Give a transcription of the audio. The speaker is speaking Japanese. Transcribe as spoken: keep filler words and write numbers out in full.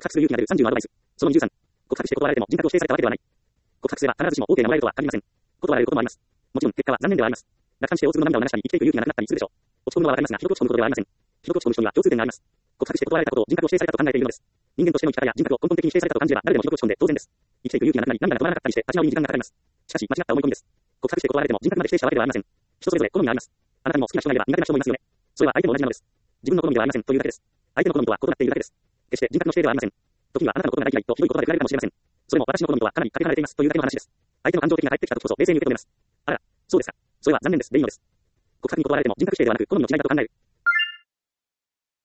白する勇気が出るさんじゅうのアドバイス。そのにじゅうさん。告白して断られても人格を否定されたわけではない。告白すれば必ずしも OK なもらえるとは限りません。断られることもあります。もちろん結果は残念ではあります。楽観して大粒の涙を流したり生きていく勇気がなくなったりするでしょう。落ち込むのはわかりますが、ひどく落ち込むことではありません。ひどく落ち込む人には共通点があります。告白して断られたことを人格を否定されたと考えているのです。人間としての生き方や人格を根本的に否定されたと感じれば誰でもひどく落ち込んで当然です。生きていく勇気がなくなり涙が止まらなかったりして立ち直りに時間がかかります。しかし間違った思い込みです。告白して断られても人格まで否定したわけではありません。人それぞれ好みがあります。あなたにも好きな人がいれば苦手な人もいますよね。それは相手も同じなのです。自分の好みではありませんというだけです。相手の好みとは異なっているだけです。決して人格の否定ではありません。時にはあなたのことが大嫌いとひどい言葉で振られるかもしれません。それも私の好みとはかなりかけ離れていますというだけの話です。相手の感情的が返ってきた時こそ冷静に受け止めます。あら、そうですか。それは残念です。でいいのです。告白に断られても人格否定ではなく好みの違いだと考える。